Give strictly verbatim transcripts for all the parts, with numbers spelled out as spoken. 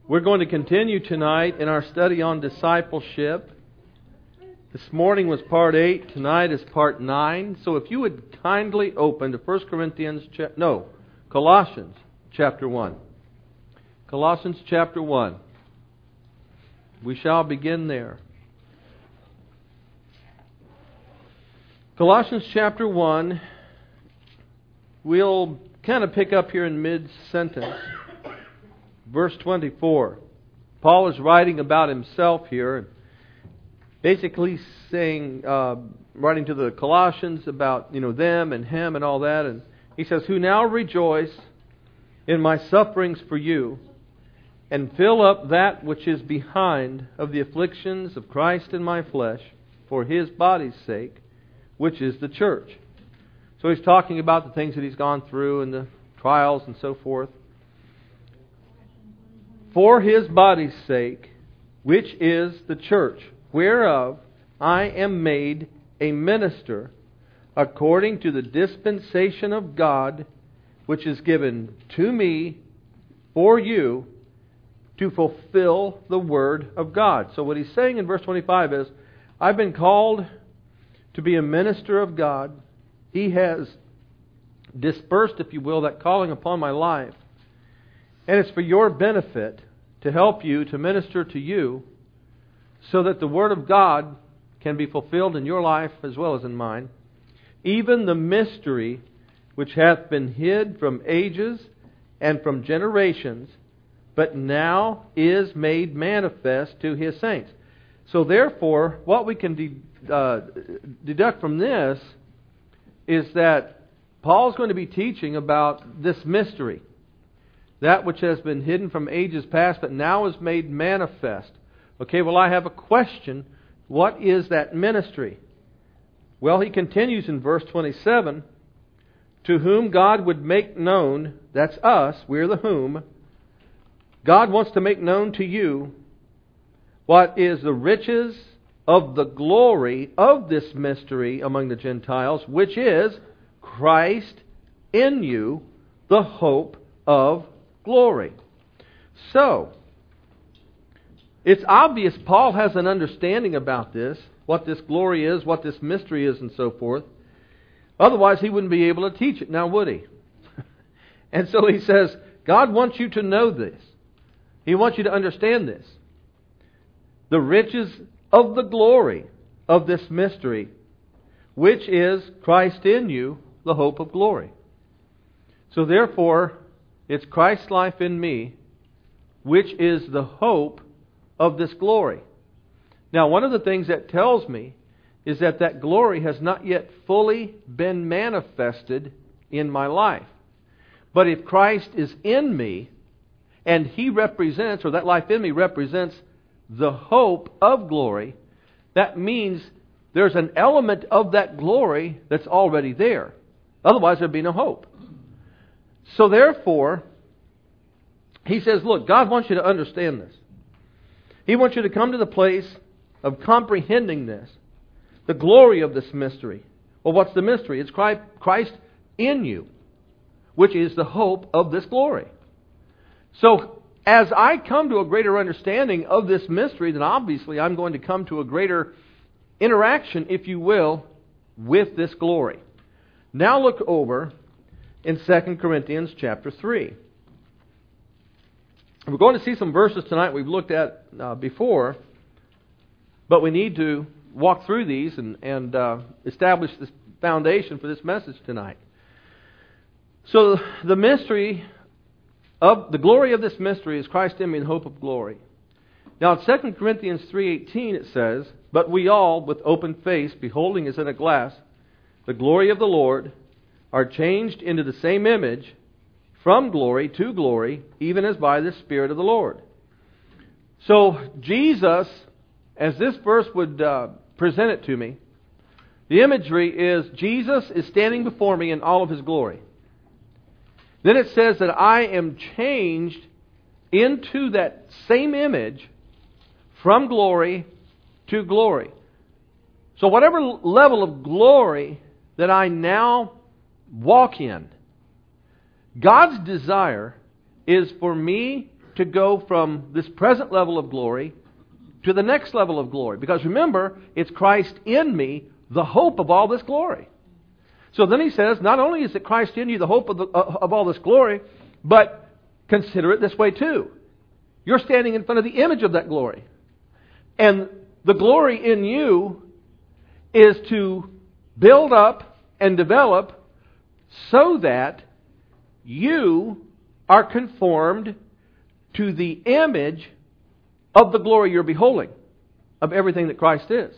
We're going to continue tonight in our study on discipleship. This morning was part eight, tonight is part nine. So if you would kindly open to First Corinthians, cha- no, Colossians chapter one. Colossians chapter one. We shall begin there. Colossians chapter one, we'll kind of pick up here in mid-sentence. Verse twenty-four. Paul is writing about himself here, basically saying, uh, writing to the Colossians about you know them and him and all that. And he says, "Who now rejoice in my sufferings for you, and fill up that which is behind of the afflictions of Christ in my flesh, for His body's sake, which is the church." So he's talking about the things that he's gone through and the trials and so forth. For His body's sake, which is the church, whereof I am made a minister, according to the dispensation of God, which is given to me for you to fulfill the Word of God. So what he's saying in verse twenty-five is, I've been called to be a minister of God. He has dispersed, if you will, that calling upon my life. And it's for your benefit to help you, to minister to you, so that the Word of God can be fulfilled in your life as well as in mine. Even the mystery which hath been hid from ages and from generations, but now is made manifest to His saints. So therefore, what we can de- uh, deduct from this is that Paul's going to be teaching about this mystery. That which has been hidden from ages past, but now is made manifest. Okay, well, I have a question. What is that ministry? Well, he continues in verse twenty-seven, to whom God would make known, that's us, we're the whom, God wants to make known to you what is the riches of the glory of this mystery among the Gentiles, which is Christ in you, the hope of glory. So, it's obvious Paul has an understanding about this, what this glory is, what this mystery is, and so forth. Otherwise, he wouldn't be able to teach it now, would he? And so he says, God wants you to know this. He wants you to understand this. The riches of the glory of this mystery, which is Christ in you, the hope of glory. So therefore, it's Christ's life in me, which is the hope of this glory. Now, one of the things that tells me is that that glory has not yet fully been manifested in my life. But if Christ is in me, and He represents, or that life in me represents the hope of glory, that means there's an element of that glory that's already there. Otherwise, there'd be no hope. So therefore, he says, look, God wants you to understand this. He wants you to come to the place of comprehending this. The glory of this mystery. Well, what's the mystery? It's Christ in you, which is the hope of this glory. So, as I come to a greater understanding of this mystery, then obviously I'm going to come to a greater interaction, if you will, with this glory. Now look over in Second Corinthians chapter three. We're going to see some verses tonight we've looked at uh, before, but we need to walk through these and, and uh, establish this foundation for this message tonight. So the mystery of the glory of this mystery is Christ in me, the hope of glory. Now in Second Corinthians three eighteen it says, "But we all, with open face, beholding as in a glass the glory of the Lord, are changed into the same image, from glory to glory, even as by the Spirit of the Lord." So Jesus, as this verse would uh, present it to me, the imagery is Jesus is standing before me in all of His glory. Then it says that I am changed into that same image from glory to glory. So whatever level of glory that I now walk in, God's desire is for me to go from this present level of glory to the next level of glory. Because remember, it's Christ in me, the hope of all this glory. So then he says, not only is it Christ in you, the hope of, the, of all this glory, but consider it this way too. You're standing in front of the image of that glory. And the glory in you is to build up and develop so that you are conformed to the image of the glory you're beholding, of everything that Christ is.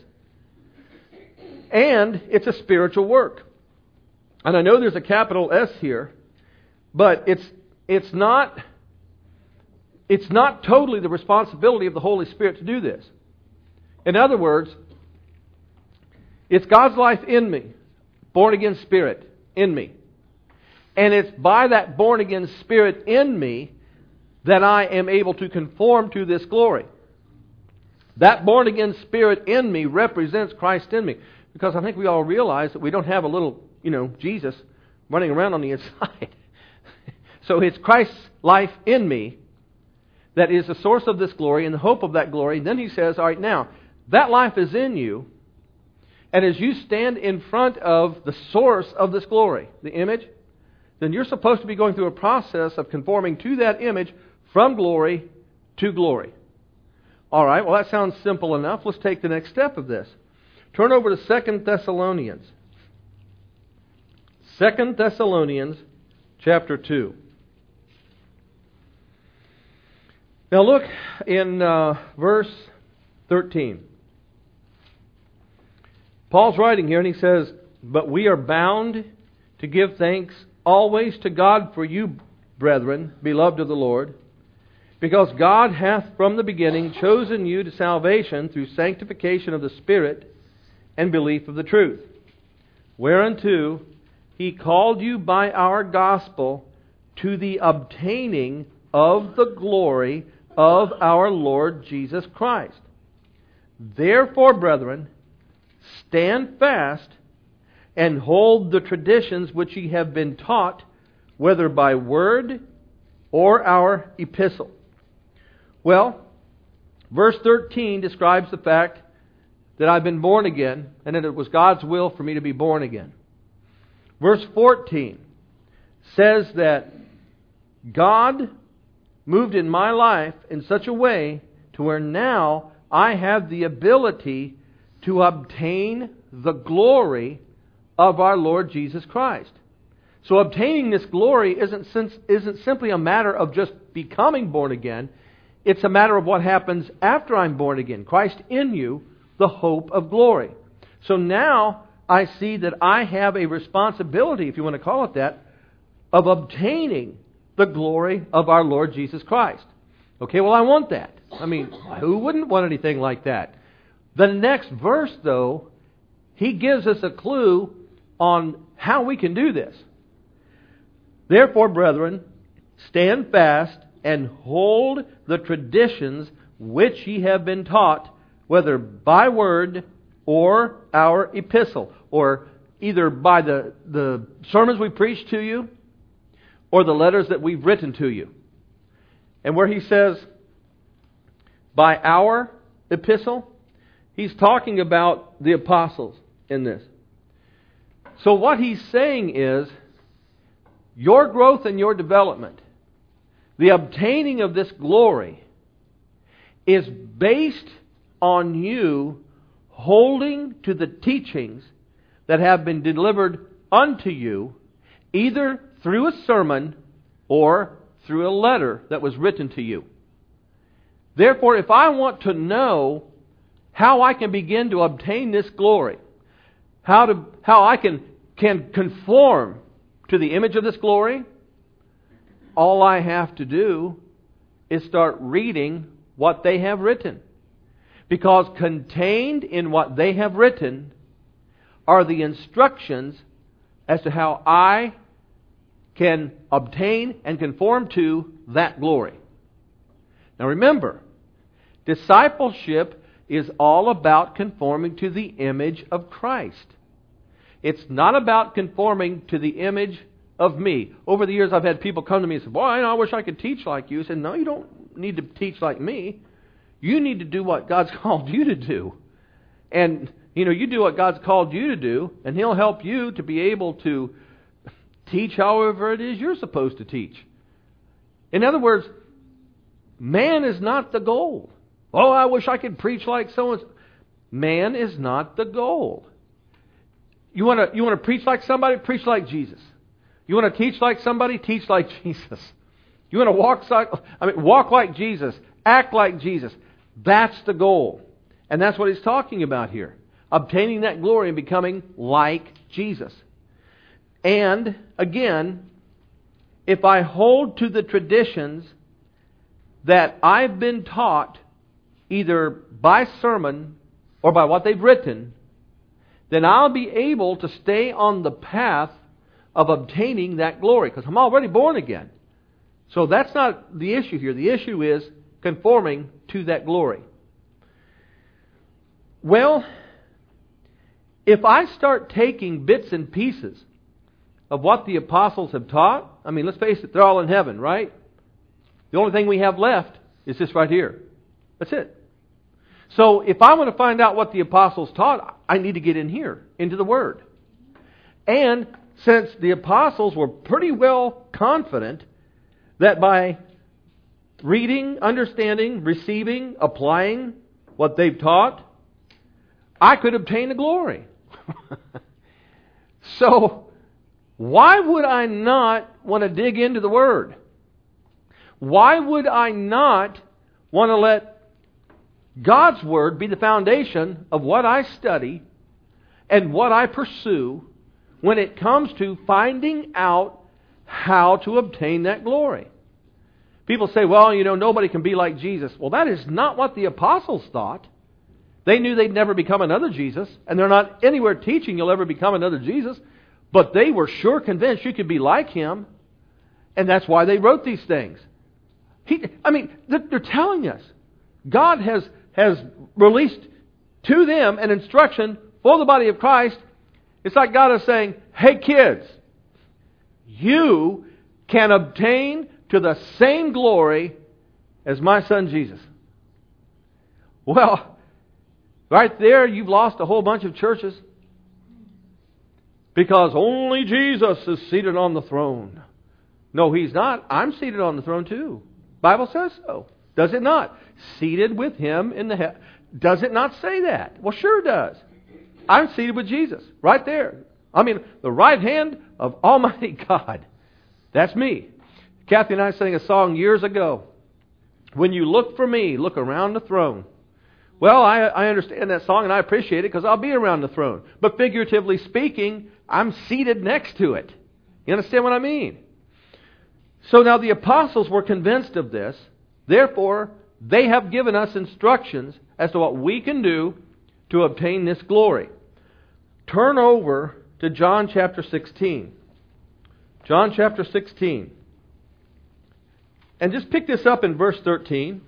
And it's a spiritual work. And I know there's a capital S here, but it's it's not it's not totally the responsibility of the Holy Spirit to do this. In other words, it's God's life in me, born again spirit in me. And it's by that born again spirit in me that I am able to conform to this glory. That born again spirit in me represents Christ in me. Because I think we all realize that we don't have a little, you know, Jesus running around on the inside. So it's Christ's life in me that is the source of this glory and the hope of that glory. And then he says, all right, now, that life is in you. And as you stand in front of the source of this glory, the image, then you're supposed to be going through a process of conforming to that image from glory to glory. All right, well, that sounds simple enough. Let's take the next step of this. Turn over to Second Thessalonians. Second Thessalonians chapter two. Now look in uh, verse thirteen. Paul's writing here and he says, "But we are bound to give thanks always to God for you, brethren, beloved of the Lord, because God hath from the beginning chosen you to salvation through sanctification of the Spirit and belief of the truth, whereunto He called you by our gospel to the obtaining of the glory of our Lord Jesus Christ. Therefore, brethren, stand fast and hold the traditions which ye have been taught, whether by word or our epistle." Well, verse thirteen describes the fact that I've been born again, and that it was God's will for me to be born again. Verse fourteen says that God moved in my life in such a way to where now I have the ability to obtain the glory of our Lord Jesus Christ. So obtaining this glory isn't, isn't simply a matter of just becoming born again. It's a matter of what happens after I'm born again. Christ in you, the hope of glory. So now I see that I have a responsibility, if you want to call it that, of obtaining the glory of our Lord Jesus Christ. Okay, well, I want that. I mean, who wouldn't want anything like that? The next verse, though, he gives us a clue on how we can do this. "Therefore, brethren, stand fast and hold the traditions which ye have been taught, whether by word or our epistle," or either by the, the sermons we preach to you or the letters that we've written to you. And where he says, by our epistle, he's talking about the apostles in this. So what he's saying is, your growth and your development, the obtaining of this glory, is based on you holding to the teachings that have been delivered unto you, either through a sermon or through a letter that was written to you. Therefore, if I want to know how I can begin to obtain this glory, how to how I can can conform to the image of this glory, all I have to do is start reading what they have written. Because contained in what they have written are the instructions as to how I can obtain and conform to that glory. Now remember, discipleship is all about conforming to the image of Christ. It's not about conforming to the image of me. Over the years, I've had people come to me and say, boy, I wish I could teach like you. I said, no, you don't need to teach like me. You need to do what God's called you to do. And, you know, you do what God's called you to do, and He'll help you to be able to teach however it is you're supposed to teach. In other words, man is not the goal. Oh, I wish I could preach like so-and-so. Man is not the goal. You want to you want to preach like somebody? Preach like Jesus. You want to teach like somebody? Teach like Jesus. You want to walk like I mean walk like Jesus, act like Jesus. That's the goal. And that's what he's talking about here. Obtaining that glory and becoming like Jesus. And again, if I hold to the traditions that I've been taught either by sermon or by what they've written, then I'll be able to stay on the path of obtaining that glory, because I'm already born again. So that's not the issue here. The issue is conforming to that glory. Well, if I start taking bits and pieces of what the apostles have taught, I mean, let's face it, they're all in heaven, right? The only thing we have left is this right here. That's it. So if I want to find out what the apostles taught, I need to get in here, into the Word. And since the apostles were pretty well confident that by reading, understanding, receiving, applying what they've taught, I could obtain the glory. So, why would I not want to dig into the Word? Why would I not want to let God's Word be the foundation of what I study and what I pursue when it comes to finding out how to obtain that glory? People say, well, you know, nobody can be like Jesus. Well, that is not what the apostles thought. They knew they'd never become another Jesus, and they're not anywhere teaching you'll ever become another Jesus, but they were sure convinced you could be like Him, and that's why they wrote these things. He, I mean, they're telling us God has, has released to them an instruction for the body of Christ. It's like God is saying, hey kids, you can obtain to the same glory as my son Jesus. Well, right there you've lost a whole bunch of churches. Because only Jesus is seated on the throne. No, He's not. I'm seated on the throne too. Bible says so. Does it not? Seated with Him in the heaven. Does it not say that? Well, sure it does. I'm seated with Jesus. Right there. I mean, the right hand of Almighty God. That's me. Kathy and I sang a song years ago. When you look for me, look around the throne. Well, I, I understand that song and I appreciate it because I'll be around the throne. But figuratively speaking, I'm seated next to it. You understand what I mean? So now the apostles were convinced of this. Therefore, they have given us instructions as to what we can do to obtain this glory. Turn over to John chapter sixteen. John chapter sixteen. And just pick this up in verse thirteen.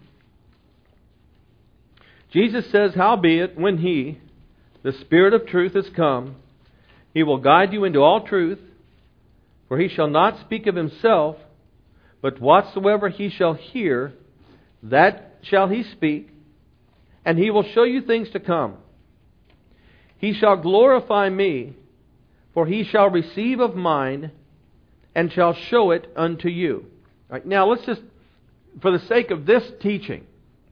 Jesus says, howbeit, when He, the Spirit of truth, is come, He will guide you into all truth, for He shall not speak of Himself, but whatsoever He shall hear, that shall He speak, and He will show you things to come. He shall glorify Me, for He shall receive of mine, and shall show it unto you. All right, now let's just, for the sake of this teaching,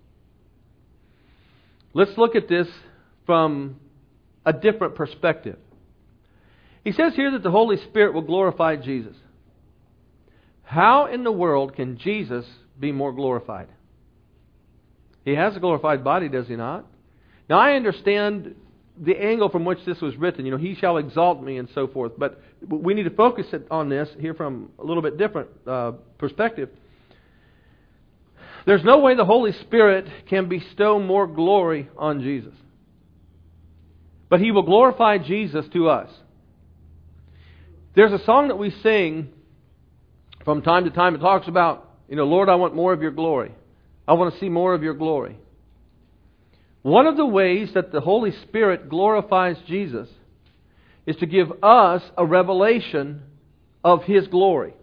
let's look at this from a different perspective. He says here that the Holy Spirit will glorify Jesus. How in the world can Jesus be more glorified? He has a glorified body, does He not? Now I understand the angle from which this was written. You know, He shall exalt me and so forth. But we need to focus on this here from a little bit different uh, perspective. There's no way the Holy Spirit can bestow more glory on Jesus. But He will glorify Jesus to us. There's a song that we sing from time to time. It talks about, you know, Lord, I want more of Your glory. I want to see more of Your glory. One of the ways that the Holy Spirit glorifies Jesus is to give us a revelation of His glory.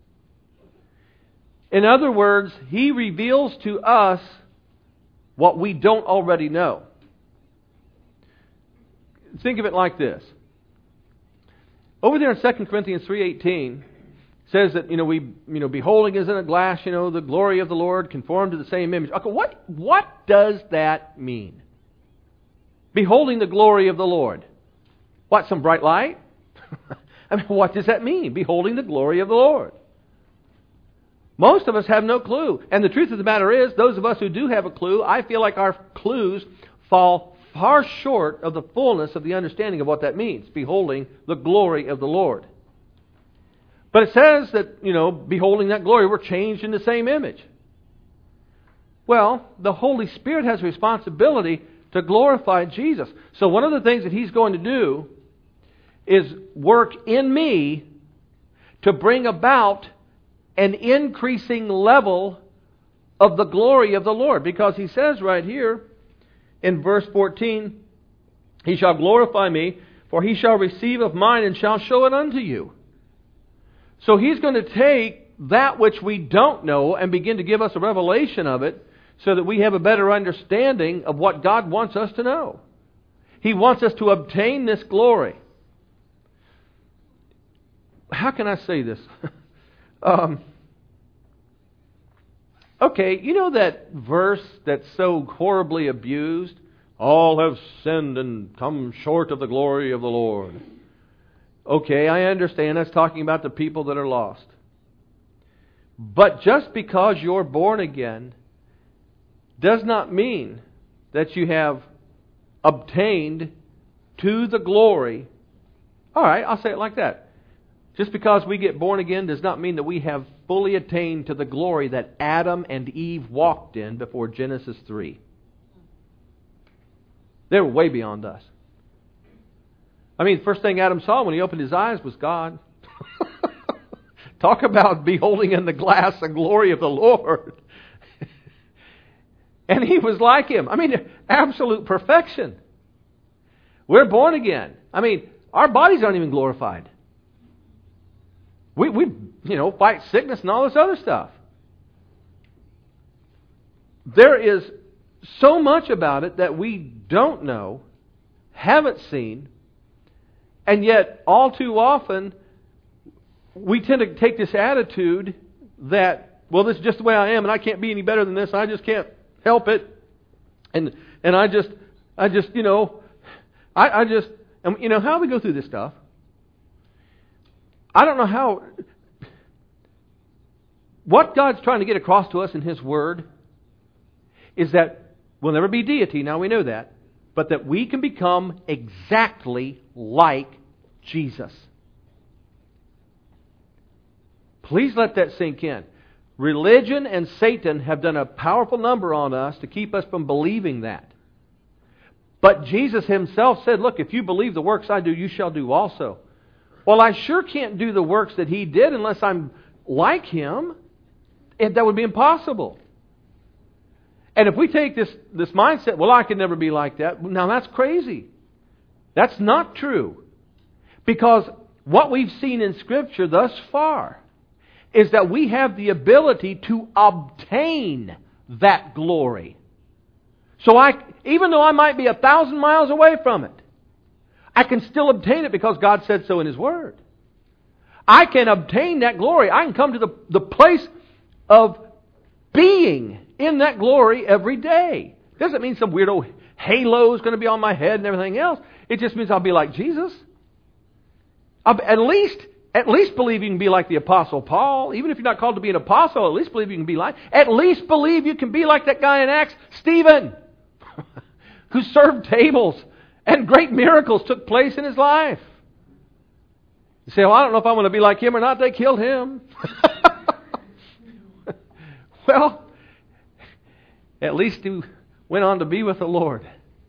In other words, He reveals to us what we don't already know. Think of it like this. Over there in Second Corinthians three eighteen, says that, you know, we, you know, beholding as in a glass, you know, the glory of the Lord, conformed to the same image. Okay, what, what does that mean? Beholding the glory of the Lord. What, some bright light? I mean, what does that mean? Beholding the glory of the Lord. Most of us have no clue. And the truth of the matter is, those of us who do have a clue, I feel like our clues fall far short of the fullness of the understanding of what that means. Beholding the glory of the Lord. But it says that, you know, beholding that glory, we're changed in the same image. Well, the Holy Spirit has a responsibility to glorify Jesus. So one of the things that He's going to do is work in me to bring about an increasing level of the glory of the Lord. Because He says right here in verse fourteen, He shall glorify me, for He shall receive of mine and shall show it unto you. So He's going to take that which we don't know and begin to give us a revelation of it so that we have a better understanding of what God wants us to know. He wants us to obtain this glory. How can I say this? um, okay, you know that verse that's so horribly abused? All have sinned and come short of the glory of the Lord. Okay, I understand that's talking about the people that are lost. But just because you're born again does not mean that you have obtained to the glory. All right, I'll say it like that. Just because we get born again does not mean that we have fully attained to the glory that Adam and Eve walked in before Genesis three. They were way beyond us. I mean, the first thing Adam saw when he opened his eyes was God. Talk about beholding in the glass the glory of the Lord. And he was like Him. I mean, absolute perfection. We're born again. I mean, our bodies aren't even glorified. We, we, you know, fight sickness and all this other stuff. There is so much about it that we don't know, haven't seen, and yet, all too often, we tend to take this attitude that, well, this is just the way I am, and I can't be any better than this. I just can't help it, and and I just, I just, you know, I, I just, and you know, how we go through this stuff. I don't know how. What God's trying to get across to us in His Word is that we'll never be deity. Now we know that. But that we can become exactly like Jesus. Please let that sink in. Religion and Satan have done a powerful number on us to keep us from believing that. But Jesus Himself said, look, if you believe the works I do, you shall do also. Well, I sure can't do the works that He did unless I'm like Him. And that would be impossible. And if we take this, this mindset, well, I can never be like that. Now that's crazy. That's not true. Because what we've seen in Scripture thus far is that we have the ability to obtain that glory. So I, even though I might be a thousand miles away from it, I can still obtain it because God said so in His Word. I can obtain that glory. I can come to the, the place of being in that glory every day. Doesn't mean some weirdo halo is going to be on my head and everything else. It just means I'll be like Jesus. I'll at least, at least believe you can be like the Apostle Paul. Even if you're not called to be an apostle, at least believe you can be like. At least believe you can be like that guy in Acts, Stephen, who served tables and great miracles took place in his life. You say, well, I don't know if I want to be like him or not. They killed him. Well, at least he went on to be with the Lord.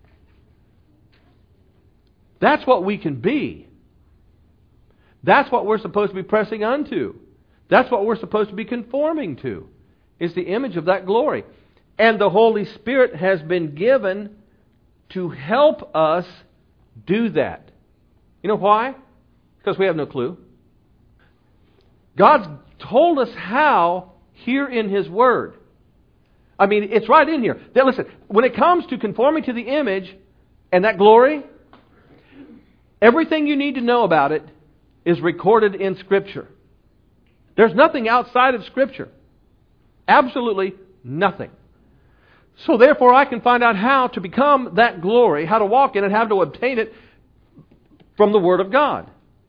That's what we can be. That's what we're supposed to be pressing unto. That's what we're supposed to be conforming to. Is the image of that glory. And the Holy Spirit has been given to help us do that. You know why? Because we have no clue. God's told us how here in His Word. I mean, it's right in here. Now, listen, when it comes to conforming to the image and that glory, everything you need to know about it is recorded in Scripture. There's nothing outside of Scripture. Absolutely nothing. So therefore, I can find out how to become that glory, how to walk in it, how to obtain it from the Word of God.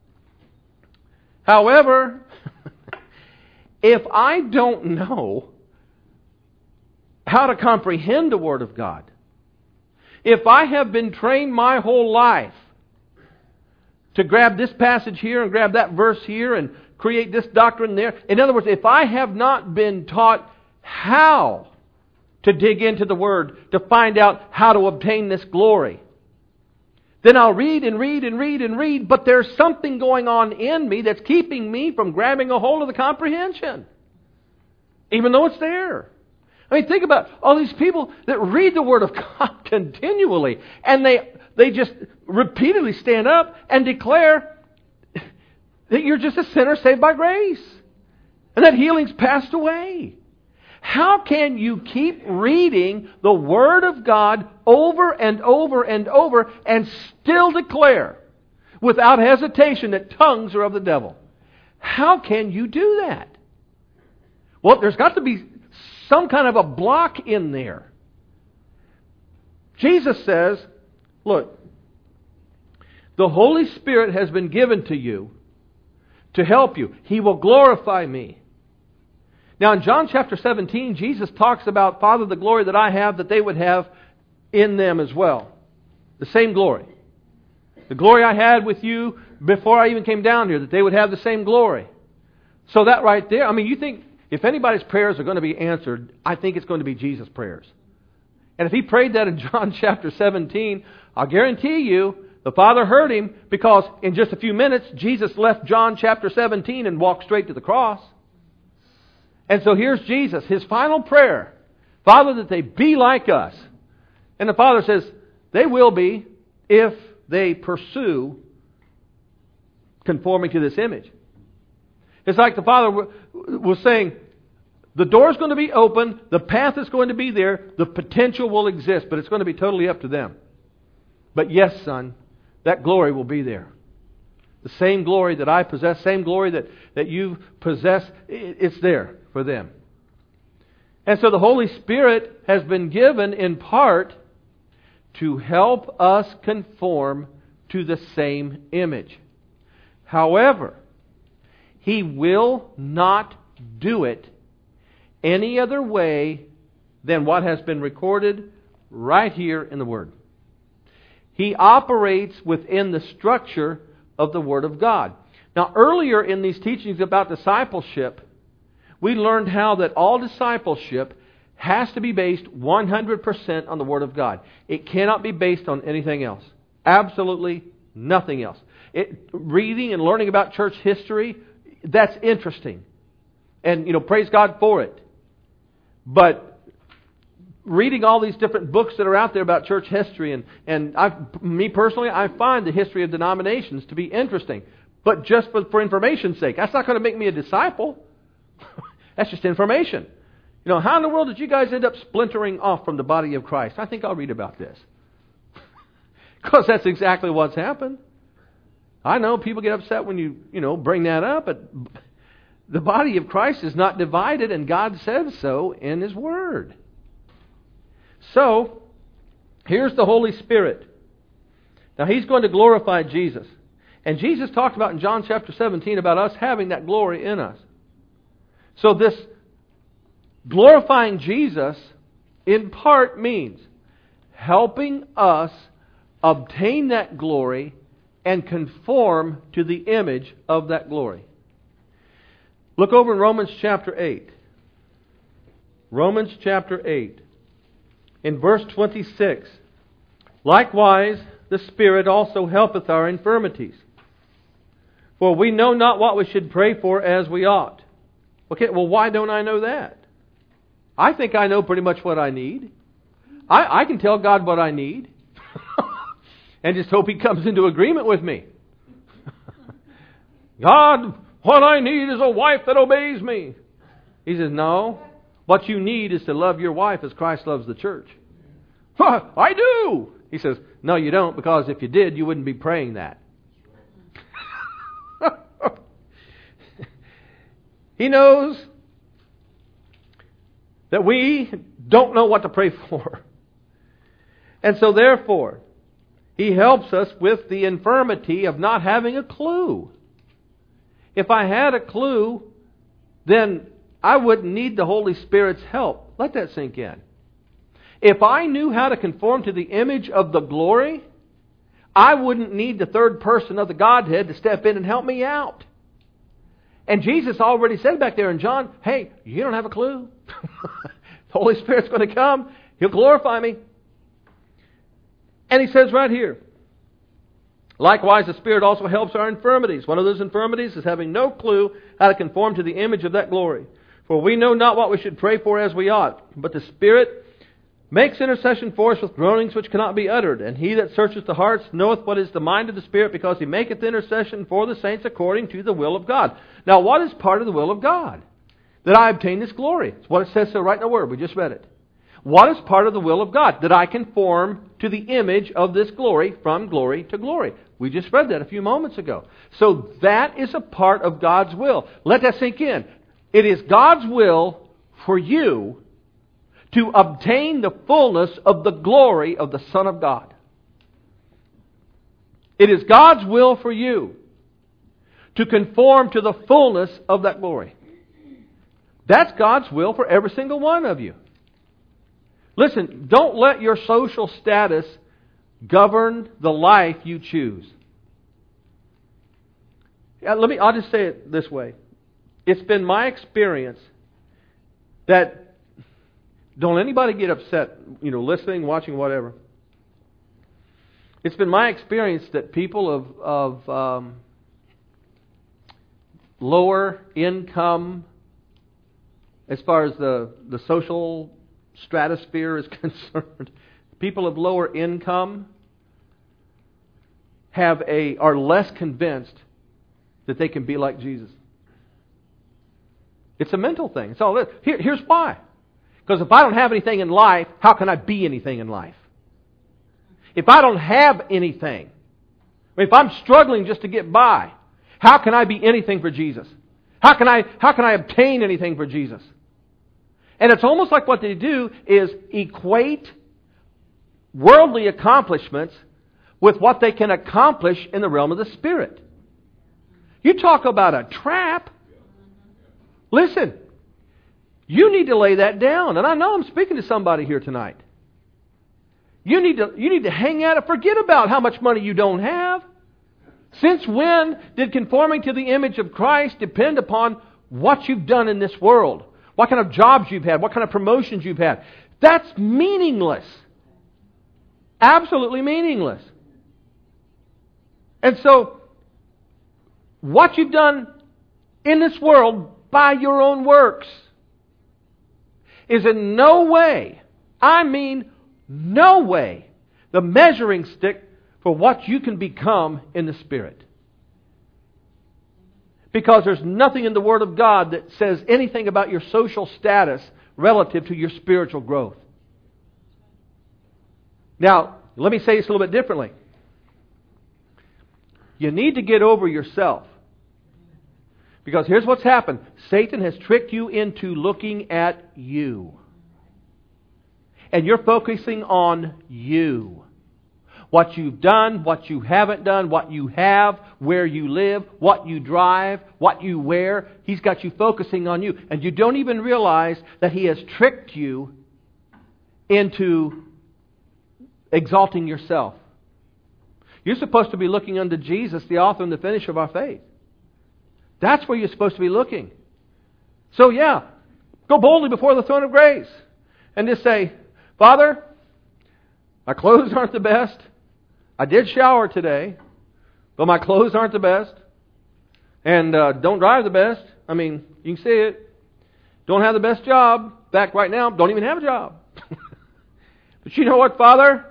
However, if I don't know how to comprehend the Word of God, if I have been trained my whole life to grab this passage here and grab that verse here and create this doctrine there, in other words, if I have not been taught how to dig into the Word to find out how to obtain this glory, then I'll read and read and read and read, but there's something going on in me that's keeping me from grabbing a hold of the comprehension, even though it's there. I mean, think about all these people that read the Word of God continually, and they they just repeatedly stand up and declare that you're just a sinner saved by grace, and that healing's passed away. How can you keep reading the Word of God over and over and over and still declare without hesitation that tongues are of the devil? How can you do that? Well, there's got to be some kind of a block in there. Jesus says, look, the Holy Spirit has been given to you to help you. He will glorify me. Now in John chapter seventeen, Jesus talks about, Father, the glory that I have, that they would have in them as well. The same glory. The glory I had with you before I even came down here, that they would have the same glory. So that right there, I mean, you think if anybody's prayers are going to be answered, I think it's going to be Jesus' prayers. And if He prayed that in John chapter seventeen, I'll guarantee you the Father heard Him, because in just a few minutes, Jesus left John chapter seventeen and walked straight to the cross. And so here's Jesus, His final prayer. Father, that they be like us. And the Father says, they will be if they pursue conforming to this image. It's like the Father was saying, the door's going to be open, the path is going to be there, the potential will exist, but it's going to be totally up to them. But yes, Son, that glory will be there. The same glory that I possess, same glory that, that you possess, it's there for them. And so the Holy Spirit has been given in part to help us conform to the same image. However, He will not do it any other way than what has been recorded right here in the Word. He operates within the structure of the Word of God. Now, earlier in these teachings about discipleship, we learned how that all discipleship has to be based one hundred percent on the Word of God. It cannot be based on anything else. Absolutely nothing else. It, reading and learning about church history, that's interesting. And, you know, praise God for it. But reading all these different books that are out there about church history, and, and I, me personally, I find the history of denominations to be interesting. But just for, for information's sake. That's not going to make me a disciple. That's just information. You know, how in the world did you guys end up splintering off from the body of Christ? I think I'll read about this. Because that's exactly what's happened. I know people get upset when you, you know, bring that up, but the body of Christ is not divided, and God says so in His Word. So, here's the Holy Spirit. Now, He's going to glorify Jesus. And Jesus talked about in John chapter seventeen about us having that glory in us. So this glorifying Jesus in part means helping us obtain that glory and conform to the image of that glory. Look over in Romans chapter eight. Romans chapter eight. In verse twenty-six. Likewise, the Spirit also helpeth our infirmities. For we know not what we should pray for as we ought. Okay, well, why don't I know that? I think I know pretty much what I need. I, I can tell God what I need. And just hope He comes into agreement with me. God, What I need is a wife that obeys me. He says, no. What you need is to love your wife as Christ loves the church. I do. He says, no, you don't, because if you did, you wouldn't be praying that. He knows that we don't know what to pray for. And so therefore, He helps us with the infirmity of not having a clue. If I had a clue, then I wouldn't need the Holy Spirit's help. Let that sink in. If I knew how to conform to the image of the glory, I wouldn't need the third person of the Godhead to step in and help me out. And Jesus already said back there in John, hey, you don't have a clue. The Holy Spirit's going to come. He'll glorify me. And He says right here, likewise, the Spirit also helps our infirmities. One of those infirmities is having no clue how to conform to the image of that glory. For we know not what we should pray for as we ought, but the Spirit makes intercession for us with groanings which cannot be uttered. And He that searcheth the hearts knoweth what is the mind of the Spirit, because He maketh intercession for the saints according to the will of God. Now, what is part of the will of God? That I obtain this glory. It's what it says so right in the Word. We just read it. What is part of the will of God? That I conform to the image of this glory from glory to glory. We just read that a few moments ago. So that is a part of God's will. Let that sink in. It is God's will for you to obtain the fullness of the glory of the Son of God. It is God's will for you to conform to the fullness of that glory. That's God's will for every single one of you. Listen, don't let your social status govern the life you choose. Yeah, let me, I'll just say it this way. It's been my experience that don't anybody get upset, you know, listening, watching, whatever. It's been my experience that people of, of um, lower income, as far as the, the social stratosphere is concerned, people of lower income have a are less convinced that they can be like Jesus. It's a mental thing. It's all this. Here, here's why. Because if I don't have anything in life, how can I be anything in life? If I don't have anything, if I'm struggling just to get by, how can I be anything for Jesus? How can I how can I obtain anything for Jesus? And it's almost like what they do is equate worldly accomplishments with what they can accomplish in the realm of the Spirit. You talk about a trap. Listen, you need to lay that down. And I know I'm speaking to somebody here tonight. You need to, you need to hang at it. Forget about how much money you don't have. Since when did conforming to the image of Christ depend upon what you've done in this world? What kind of jobs you've had? What kind of promotions you've had? That's meaningless. Absolutely meaningless. And so, what you've done in this world by your own works is in no way, I mean no way, the measuring stick for what you can become in the Spirit. Because there's nothing in the Word of God that says anything about your social status relative to your spiritual growth. Now, let me say this a little bit differently. You need to get over yourself. Because here's what's happened. Satan has tricked you into looking at you. And you're focusing on you. What you've done, what you haven't done, what you have, where you live, what you drive, what you wear. He's got you focusing on you. And you don't even realize that he has tricked you into exalting yourself. You're supposed to be looking unto Jesus, the author and the finisher of our faith. That's where you're supposed to be looking. So yeah, go boldly before the throne of grace and just say, Father, my clothes aren't the best. I did shower today, but my clothes aren't the best. And uh, don't drive the best. I mean, you can see it. Don't have the best job. In fact, right now, don't even have a job. But you know what, Father?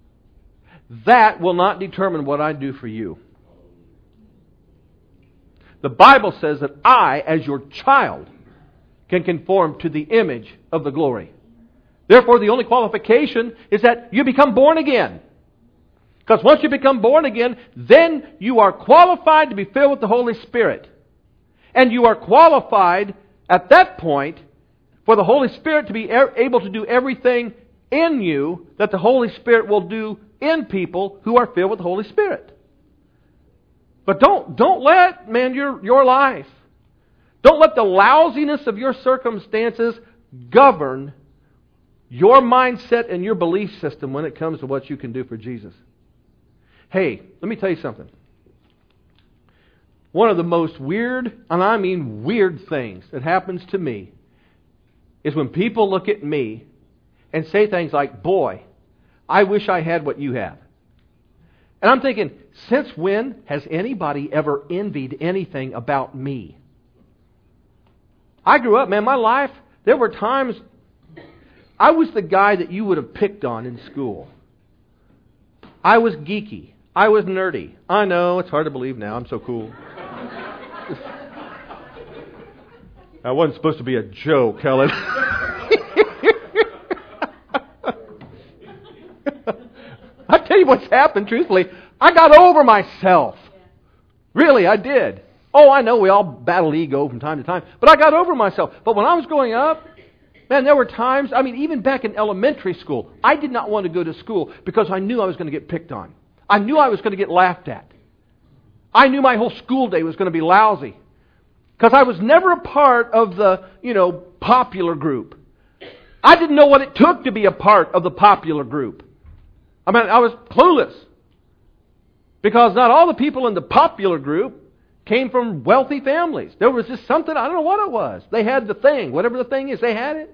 That will not determine what I do for you. The Bible says that I, as your child, can conform to the image of the glory. Therefore, the only qualification is that you become born again. Because once you become born again, then you are qualified to be filled with the Holy Spirit. And you are qualified at that point for the Holy Spirit to be able to do everything in you that the Holy Spirit will do in people who are filled with the Holy Spirit. But don't, don't let, man, your, your life, don't let the lousiness of your circumstances govern your mindset and your belief system when it comes to what you can do for Jesus. Hey, let me tell you something. One of the most weird, and I mean weird things that happens to me is when people look at me and say things like, boy, I wish I had what you have. And I'm thinking, since when has anybody ever envied anything about me? I grew up, man, my life, there were times I was the guy that you would have picked on in school. I was geeky. I was nerdy. I know, it's hard to believe now. I'm so cool. That wasn't supposed to be a joke, Helen. I tell you what's happened, truthfully. I got over myself. Really, I did. Oh, I know we all battle ego from time to time. But I got over myself. But when I was growing up, man, there were times, I mean, even back in elementary school, I did not want to go to school because I knew I was going to get picked on. I knew I was going to get laughed at. I knew my whole school day was going to be lousy. Because I was never a part of the, you know, popular group. I didn't know what it took to be a part of the popular group. I mean, I was clueless. Because not all the people in the popular group came from wealthy families. There was just something, I don't know what it was. They had the thing. Whatever the thing is, they had it.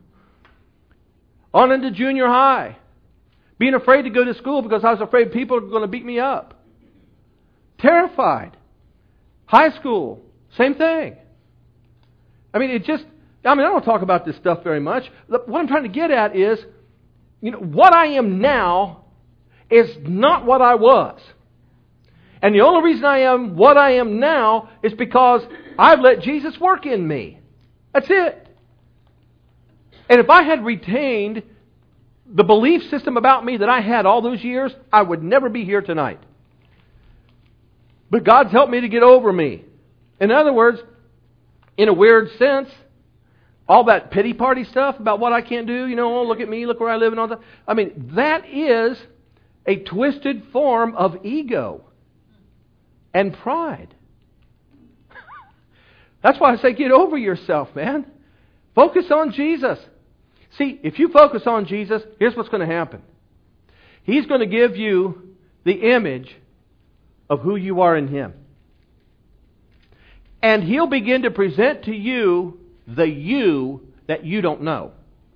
On into junior high. Being afraid to go to school because I was afraid people were going to beat me up. Terrified. High school. Same thing. I mean, it just, I mean, I don't talk about this stuff very much. What I'm trying to get at is, you know, what I am now is not what I was. And the only reason I am what I am now is because I've let Jesus work in me. That's it. And if I had retained the belief system about me that I had all those years, I would never be here tonight. But God's helped me to get over me. In other words, in a weird sense, all that pity party stuff about what I can't do, you know, oh, look at me, look where I live and all that. I mean, that is a twisted form of ego and pride. That's why I say get over yourself, man. Focus on Jesus. See, if you focus on Jesus, here's what's going to happen. He's going to give you the image of who you are in Him. And He'll begin to present to you the you that you don't know.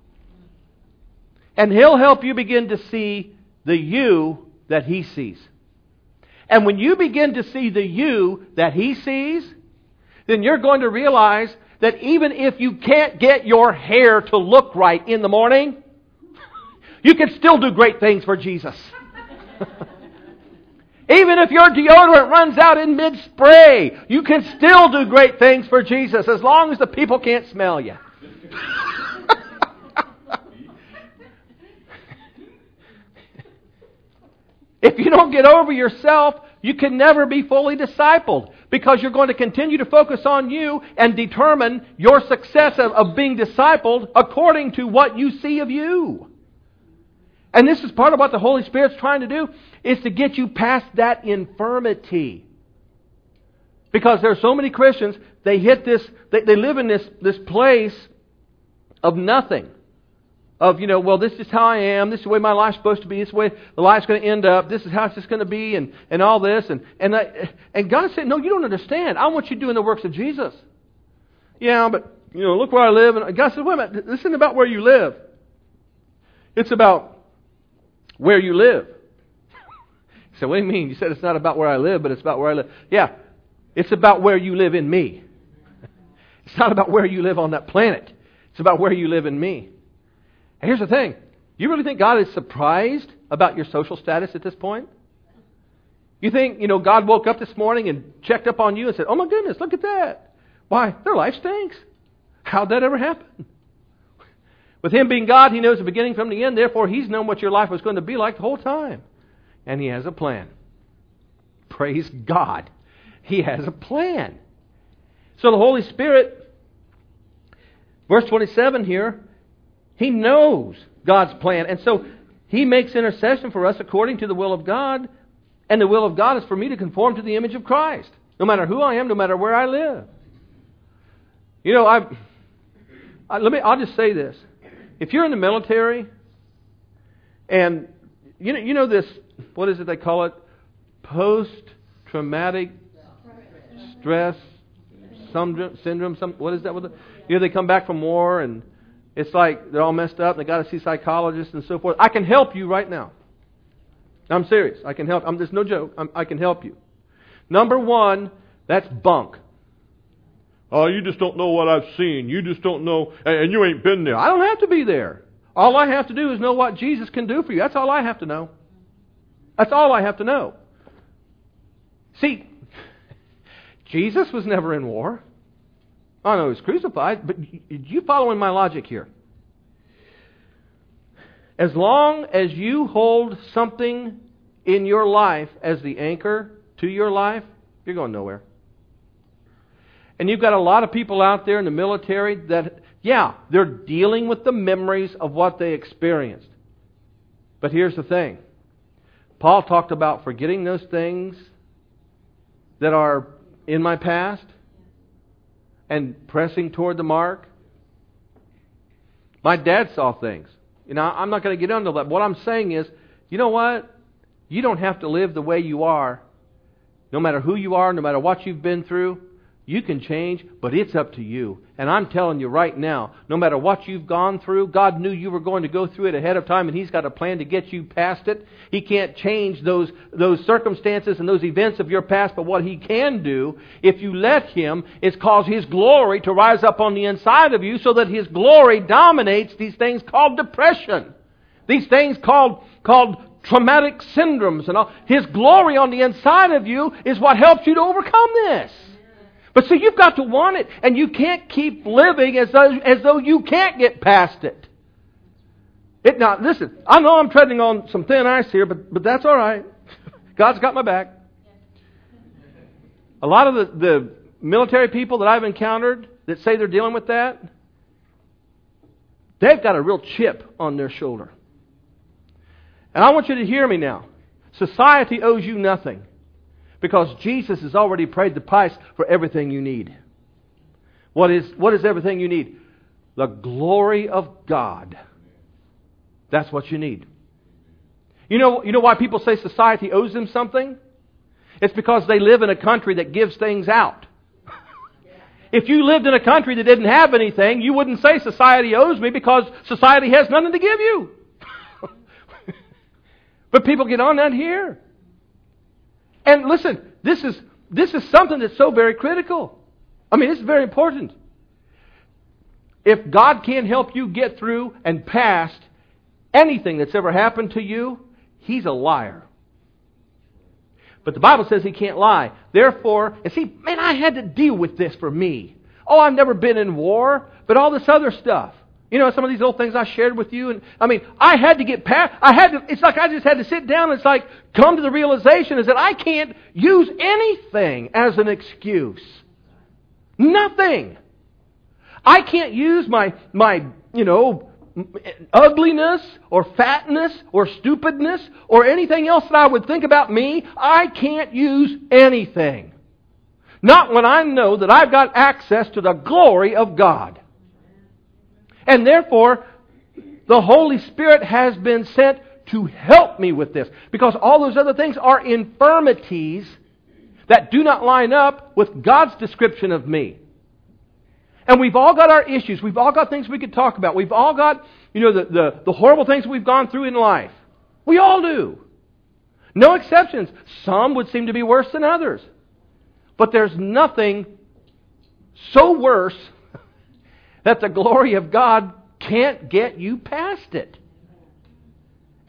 And He'll help you begin to see the you that He sees. And when you begin to see the you that He sees, then you're going to realize that even if you can't get your hair to look right in the morning, you can still do great things for Jesus. Even if your deodorant runs out in mid-spray, you can still do great things for Jesus as long as the people can't smell you. If you don't get over yourself, you can never be fully discipled because you're going to continue to focus on you and determine your success of, of being discipled according to what you see of you. And this is part of what the Holy Spirit's trying to do, is to get you past that infirmity. Because there are so many Christians, they hit this, they, they live in this, this place of nothing. Of, you know, well, this is how I am, this is the way my life's supposed to be, this is the way the life's going to end up, this is how it's just going to be, and, and all this. And, and, I, and God said, no, you don't understand. I want you doing the works of Jesus. Yeah, but, you know, look where I live. And God said, wait a minute, this isn't about where you live. It's about where you live. He said, what do you mean? You said it's not about where I live, but it's about where I live. Yeah, it's about where you live in me. It's not about where you live on that planet. It's about where you live in me. And here's the thing. You really think God is surprised about your social status at this point? You think, you know, God woke up this morning and checked up on you and said, oh my goodness, look at that. Why? Their life stinks. How'd that ever happen? With Him being God, He knows the beginning from the end. Therefore, He's known what your life was going to be like the whole time. And He has a plan. Praise God. He has a plan. So the Holy Spirit, verse twenty-seven here, He knows God's plan. And so He makes intercession for us according to the will of God. And the will of God is for me to conform to the image of Christ. No matter who I am, no matter where I live. You know, I, I let me. I'll just say this: if you're in the military, and you know, you know this, what is it they call it? Post-traumatic stress syndrome. Some what is that? With you know, they come back from war and it's like they're all messed up. They got to see psychologists and so forth. I can help you right now. I'm serious. I can help. I'm, there's no joke. I'm, I can help you. Number one, that's bunk. Oh, you just don't know what I've seen. You just don't know, and you ain't been there. I don't have to be there. All I have to do is know what Jesus can do for you. That's all I have to know. That's all I have to know. See, Jesus was never in war. I know He was crucified, but you following my logic here? As long as you hold something in your life as the anchor to your life, you're going nowhere. And you've got a lot of people out there in the military that, yeah, they're dealing with the memories of what they experienced. But here's the thing. Paul talked about forgetting those things that are in my past and pressing toward the mark. My dad saw things. You know, I'm not going to get into that. What I'm saying is, you know what? You don't have to live the way you are. No matter who you are, no matter what you've been through, you can change, but it's up to you. And I'm telling you right now, no matter what you've gone through, God knew you were going to go through it ahead of time, and He's got a plan to get you past it. He can't change those, those circumstances and those events of your past, but what He can do, if you let Him, is cause His glory to rise up on the inside of you so that His glory dominates these things called depression. These things called, called traumatic syndromes and all. His glory on the inside of you is what helps you to overcome this. But see, you've got to want it, and you can't keep living as though, as though you can't get past it. It now, listen, I know I'm treading on some thin ice here, but, but that's all right. God's got my back. A lot of the, the military people that I've encountered that say they're dealing with that, they've got a real chip on their shoulder. And I want you to hear me now. Society owes you nothing. Because Jesus has already paid the price for everything you need. What is, what is everything you need? The glory of God. That's what you need. You know, you know why people say society owes them something? It's because they live in a country that gives things out. If you lived in a country that didn't have anything, you wouldn't say society owes me because society has nothing to give you. But people get on that here. And listen, this is this is something that's so very critical. I mean, it's very important. If God can't help you get through and past anything that's ever happened to you, He's a liar. But the Bible says He can't lie. Therefore, and see, man, I had to deal with this for me. Oh, I've never been in war, but all this other stuff. You know, some of these old things I shared with you. And I mean, I had to get past, I had to, it's like I just had to sit down and it's like, come to the realization is that I can't use anything as an excuse. Nothing. I can't use my, my, you know, ugliness or fatness or stupidness or anything else that I would think about me. I can't use anything. Not when I know that I've got access to the glory of God. And therefore, the Holy Spirit has been sent to help me with this. Because all those other things are infirmities that do not line up with God's description of me. And we've all got our issues. We've all got things we could talk about. We've all got, you know, the, the, the horrible things we've gone through in life. We all do. No exceptions. Some would seem to be worse than others. But there's nothing so worse that the glory of God can't get you past it.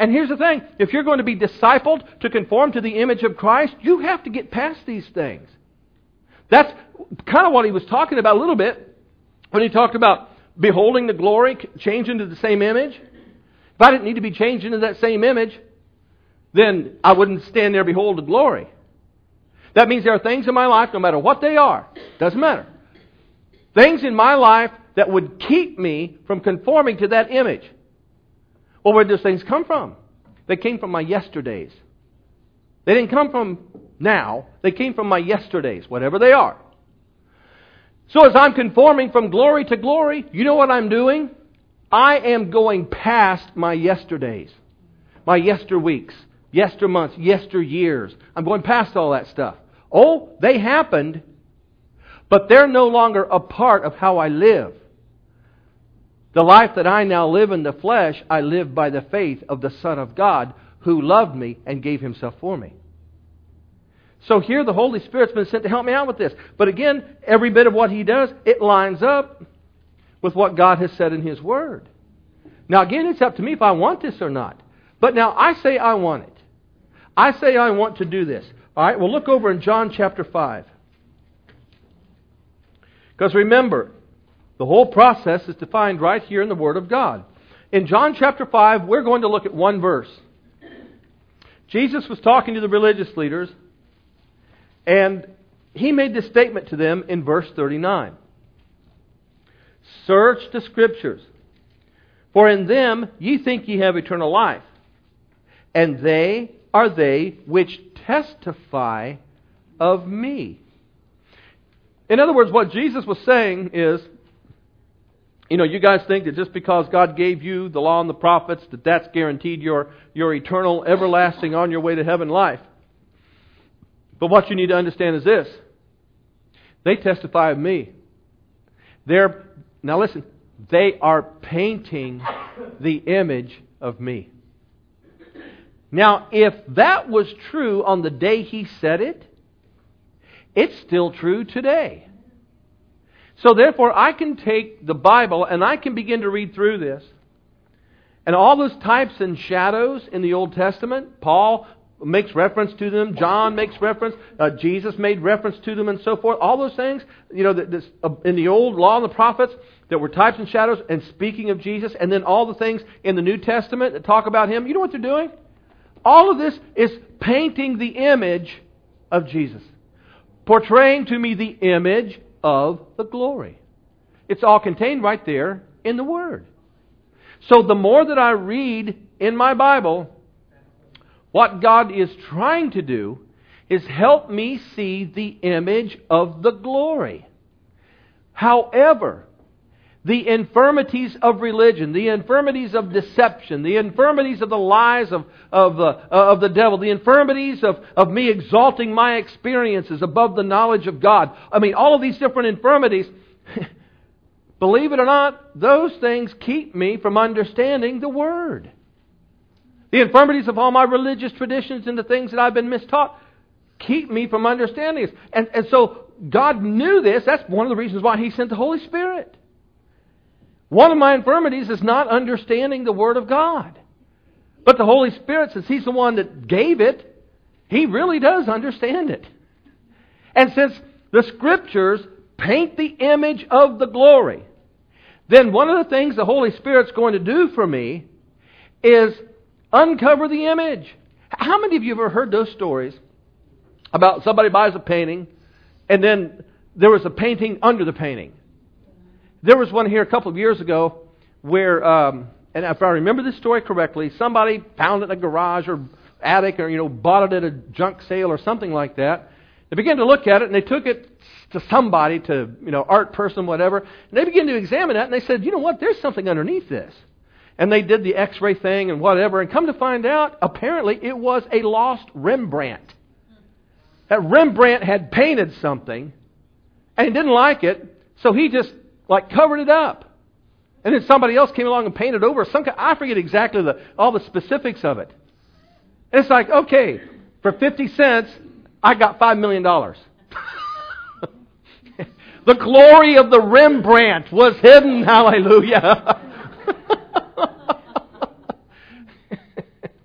And here's the thing. If you're going to be discipled to conform to the image of Christ, you have to get past these things. That's kind of what he was talking about a little bit when he talked about beholding the glory, change into the same image. If I didn't need to be changed into that same image, then I wouldn't stand there, behold the glory. That means there are things in my life, no matter what they are, doesn't matter. Things in my life that would keep me from conforming to that image. Well, where did those things come from? They came from my yesterdays. They didn't come from now. They came from my yesterdays, whatever they are. So as I'm conforming from glory to glory, you know what I'm doing? I am going past my yesterdays, my yester weeks, yester months, yester years. I'm going past all that stuff. Oh, they happened, but they're no longer a part of how I live. The life that I now live in the flesh, I live by the faith of the Son of God who loved me and gave Himself for me. So here the Holy Spirit's been sent to help me out with this. But again, every bit of what He does, it lines up with what God has said in His Word. Now again, it's up to me if I want this or not. But now I say I want it. I say I want to do this. All right, well look over in John chapter five. Because remember, the whole process is defined right here in the Word of God. In John chapter five, we're going to look at one verse. Jesus was talking to the religious leaders, and He made this statement to them in verse thirty-nine. Search the Scriptures, for in them ye think ye have eternal life, and they are they which testify of me. In other words, what Jesus was saying is, you know, you guys think that just because God gave you the law and the prophets, that that's guaranteed your, your eternal, everlasting, on your way to heaven life. But what you need to understand is this. They testify of me. They're, now listen, they are painting the image of me. Now, if that was true on the day He said it, it's still true today. So therefore, I can take the Bible and I can begin to read through this. And all those types and shadows in the Old Testament, Paul makes reference to them, John makes reference, uh, Jesus made reference to them and so forth. All those things, you know, that this, uh, in the Old Law and the Prophets, that were types and shadows and speaking of Jesus. And then all the things in the New Testament that talk about Him. You know what they're doing? All of this is painting the image of Jesus. Portraying to me the image of the glory. It's all contained right there in the Word. So the more that I read in my Bible, what God is trying to do is help me see the image of the glory. However, the infirmities of religion, the infirmities of deception, the infirmities of the lies of, of, uh, of the devil, the infirmities of, of me exalting my experiences above the knowledge of God. I mean, all of these different infirmities, believe it or not, those things keep me from understanding the Word. The infirmities of all my religious traditions and the things that I've been mistaught keep me from understanding this. And, and so God knew this. That's one of the reasons why He sent the Holy Spirit. One of my infirmities is not understanding the Word of God. But the Holy Spirit, since He's the one that gave it, He really does understand it. And since the Scriptures paint the image of the glory, then one of the things the Holy Spirit's going to do for me is uncover the image. How many of you have ever heard those stories about somebody buys a painting and then there was a painting under the painting? There was one here a couple of years ago where, um, and if I remember this story correctly, somebody found it in a garage or attic or, you know, bought it at a junk sale or something like that. They began to look at it and they took it to somebody, to, you know, art person, whatever. And they began to examine that and they said, you know what, there's something underneath this. And they did the x-ray thing and whatever. And come to find out, apparently it was a lost Rembrandt. That Rembrandt had painted something and he didn't like it, so he just like covered it up. And then somebody else came along and painted over some kind, I forget exactly the all the specifics of it. And it's like, okay, for fifty cents, I got five million dollars. The glory of the Rembrandt was hidden. Hallelujah.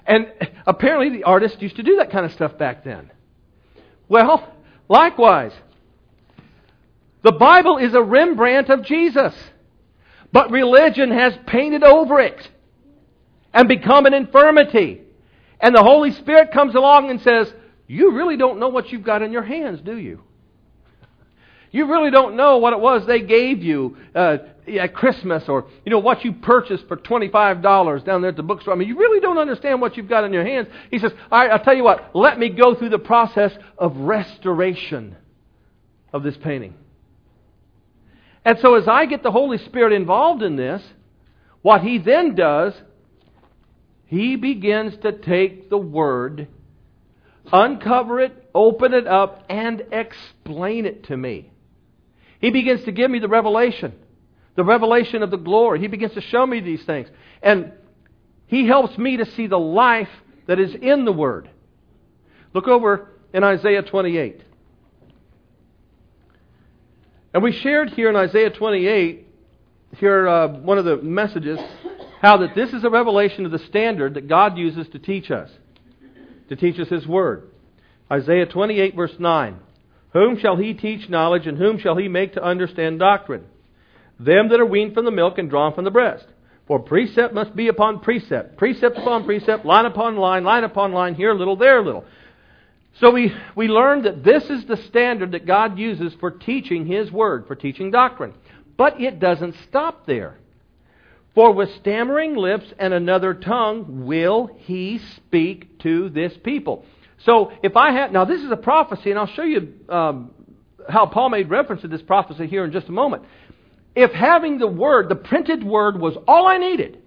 And apparently the artists used to do that kind of stuff back then. Well, likewise, the Bible is a Rembrandt of Jesus, but religion has painted over it and become an infirmity. And the Holy Spirit comes along and says, you really don't know what you've got in your hands, do you? You really don't know what it was they gave you uh, at Christmas, or you know what you purchased for twenty-five dollars down there at the bookstore. I mean, you really don't understand what you've got in your hands. He says, all right, I'll tell you what, let me go through the process of restoration of this painting. And so as I get the Holy Spirit involved in this, what He then does, He begins to take the Word, uncover it, open it up, and explain it to me. He begins to give me the revelation, the revelation of the glory. He begins to show me these things. And He helps me to see the life that is in the Word. Look over in Isaiah twenty-eight. And we shared here in Isaiah twenty-eight, here uh, one of the messages, how that this is a revelation of the standard that God uses to teach us, to teach us His Word. Isaiah twenty-eight verse nine. Whom shall He teach knowledge, and whom shall He make to understand doctrine? Them that are weaned from the milk and drawn from the breast. For precept must be upon precept, precept upon precept, line upon line, line upon line, here a little, there a little. So we, we learned that this is the standard that God uses for teaching His Word, for teaching doctrine. But it doesn't stop there. For with stammering lips and another tongue will He speak to this people. So if I had, now this is a prophecy, and I'll show you um, how Paul made reference to this prophecy here in just a moment. If having the Word, the printed Word, was all I needed,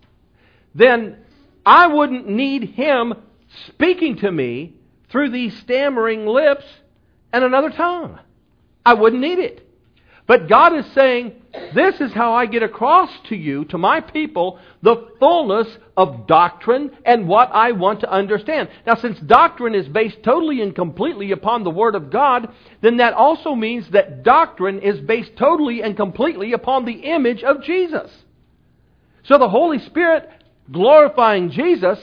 then I wouldn't need Him speaking to me through these stammering lips and another tongue. I wouldn't need it. But God is saying, this is how I get across to you, to my people, the fullness of doctrine and what I want to understand. Now, since doctrine is based totally and completely upon the Word of God, then that also means that doctrine is based totally and completely upon the image of Jesus. So the Holy Spirit, glorifying Jesus,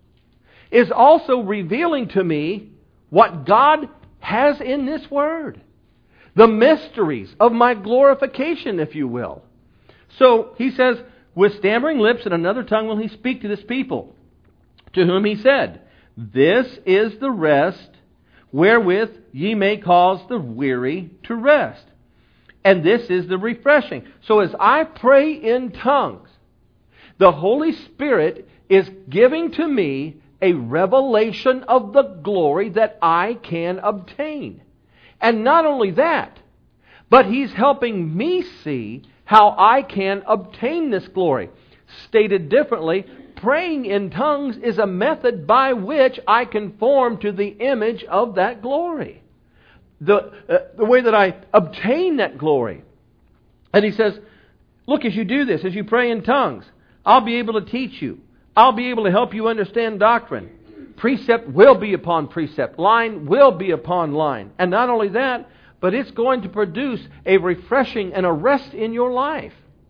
is also revealing to me what God has in this Word. The mysteries of my glorification, if you will. So he says, with stammering lips and another tongue will He speak to this people, to whom He said, this is the rest wherewith ye may cause the weary to rest. And this is the refreshing. So as I pray in tongues, the Holy Spirit is giving to me a revelation of the glory that I can obtain. And not only that, but He's helping me see how I can obtain this glory. Stated differently, praying in tongues is a method by which I conform to the image of that glory. The, uh, the way that I obtain that glory. And he says, look, as you do this, as you pray in tongues, I'll be able to teach you. I'll be able to help you understand doctrine. Precept will be upon precept. Line will be upon line. And not only that, but it's going to produce a refreshing and a rest in your life.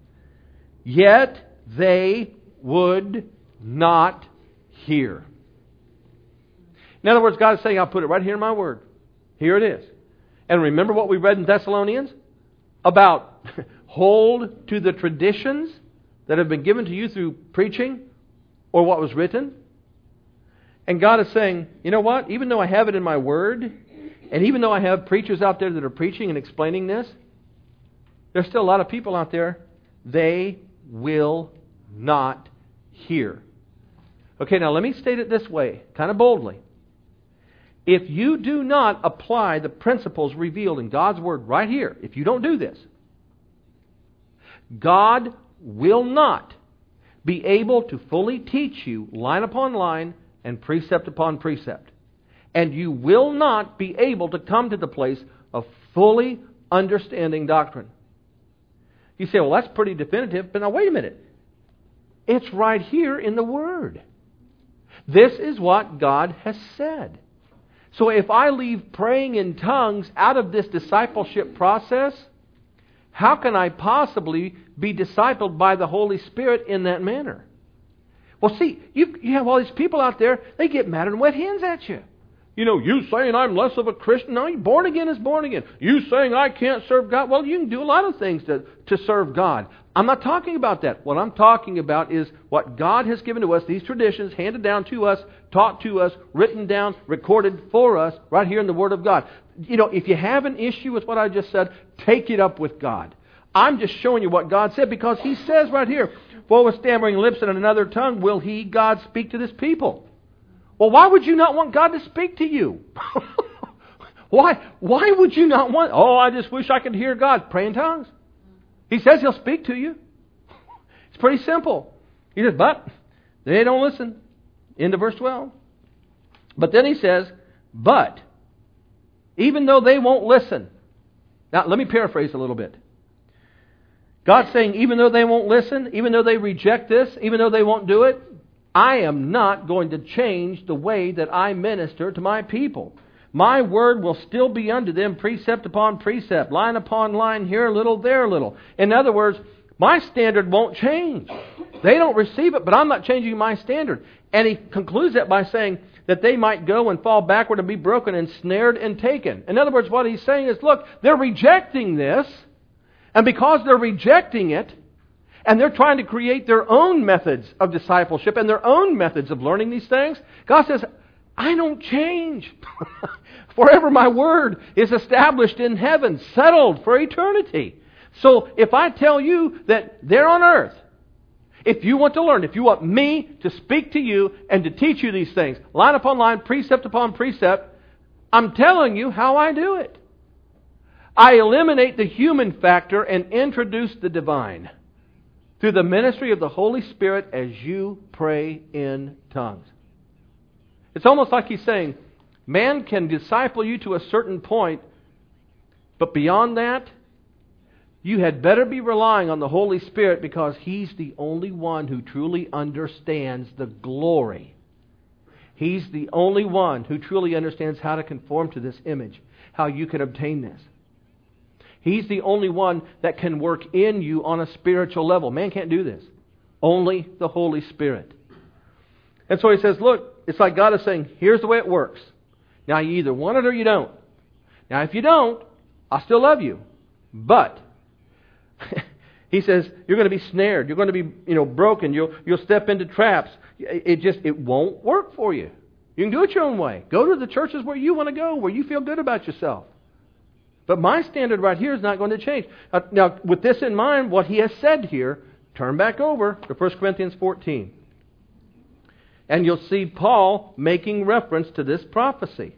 Yet they would not hear. In other words, God is saying, I'll put it right here in my Word. Here it is. And remember what we read in Thessalonians? About hold to the traditions that have been given to you through preaching or what was written. And God is saying, you know what? Even though I have it in my Word, and even though I have preachers out there that are preaching and explaining this, there's still a lot of people out there, they will not hear. Okay, now let me state it this way, kind of boldly. If you do not apply the principles revealed in God's Word right here, if you don't do this, God will not be able to fully teach you line upon line and precept upon precept. And you will not be able to come to the place of fully understanding doctrine. You say, well, that's pretty definitive. But now wait a minute. It's right here in the Word. This is what God has said. So if I leave praying in tongues out of this discipleship process, how can I possibly be discipled by the Holy Spirit in that manner? Well, see, you, you have all these people out there, they get mad and wet hens at you. You know, you saying I'm less of a Christian. No, you born again is born again. You saying I can't serve God. Well, you can do a lot of things to, to serve God. I'm not talking about that. What I'm talking about is what God has given to us, these traditions handed down to us, taught to us, written down, recorded for us, right here in the Word of God. You know, if you have an issue with what I just said, take it up with God. I'm just showing you what God said, because He says right here, for with stammering lips and another tongue will He, God, speak to this people. Well, why would you not want God to speak to you? why Why would you not want... Oh, I just wish I could hear God. Pray in tongues. He says He'll speak to you. It's pretty simple. He says, but they don't listen. Into verse twelve. But then He says, but even though they won't listen. Now, let me paraphrase a little bit. God's saying, even though they won't listen, even though they reject this, even though they won't do it, I am not going to change the way that I minister to my people. My word will still be unto them precept upon precept, line upon line, here a little, there a little. In other words, my standard won't change. They don't receive it, but I'm not changing my standard. And He concludes that by saying that they might go and fall backward and be broken and snared and taken. In other words, what He's saying is, look, they're rejecting this, and because they're rejecting it, and they're trying to create their own methods of discipleship and their own methods of learning these things, God says, I don't change. Forever my word is established in heaven, settled for eternity. So if I tell you that they're on earth, if you want to learn, if you want me to speak to you and to teach you these things, line upon line, precept upon precept, I'm telling you how I do it. I eliminate the human factor and introduce the divine through the ministry of the Holy Spirit as you pray in tongues. It's almost like He's saying, man can disciple you to a certain point, but beyond that, you had better be relying on the Holy Spirit, because He's the only one who truly understands the glory. He's the only one who truly understands how to conform to this image, how you can obtain this. He's the only one that can work in you on a spiritual level. Man can't do this. Only the Holy Spirit. And so He says, look, it's like God is saying, here's the way it works. Now you either want it or you don't. Now if you don't, I still love you. But He says, you're going to be snared. You're going to be, you know, broken. You'll, you'll step into traps. It just, it won't work for you. You can do it your own way. Go to the churches where you want to go, where you feel good about yourself. But my standard right here is not going to change. Now, with this in mind, what He has said here, turn back over to First Corinthians fourteen. And you'll see Paul making reference to this prophecy.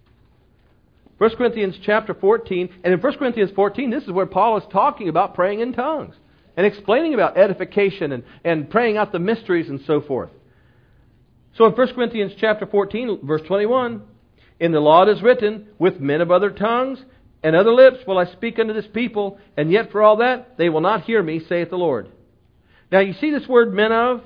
First Corinthians chapter fourteen, and in First Corinthians fourteen, this is where Paul is talking about praying in tongues and explaining about edification and, and praying out the mysteries and so forth. So in First Corinthians chapter fourteen, verse twenty-one, in the law it is written, with men of other tongues and other lips will I speak unto this people, and yet for all that they will not hear me, saith the Lord. Now you see this word men of?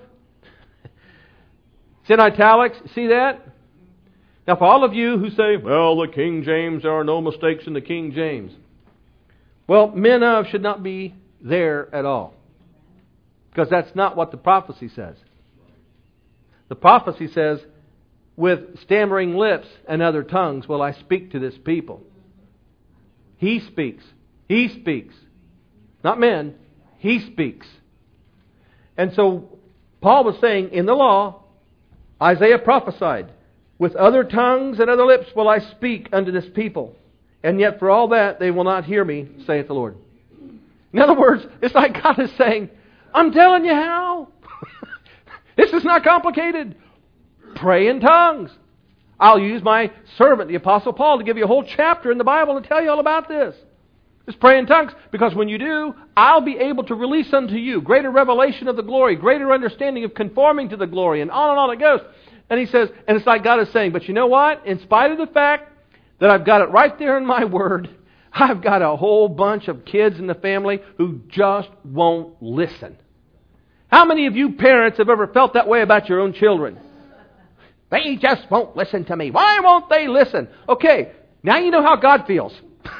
It's in italics. See that? Now for all of you who say, well, the King James, there are no mistakes in the King James. Well, men of should not be there at all. Because that's not what the prophecy says. The prophecy says, with stammering lips and other tongues will I speak to this people. He speaks. He speaks. Not men. He speaks. And so Paul was saying, in the law, Isaiah prophesied, with other tongues and other lips will I speak unto this people, and yet for all that they will not hear me, saith the Lord. In other words, it's like God is saying, I'm telling you how. This is not complicated. Pray in tongues. I'll use my servant, the Apostle Paul, to give you a whole chapter in the Bible to tell you all about this. Just pray in tongues, because when you do, I'll be able to release unto you greater revelation of the glory, greater understanding of conforming to the glory, and on and on it goes. And He says, and it's like God is saying, but you know what? In spite of the fact that I've got it right there in my Word, I've got a whole bunch of kids in the family who just won't listen. How many of you parents have ever felt that way about your own children? They just won't listen to me. Why won't they listen? Okay, now you know how God feels.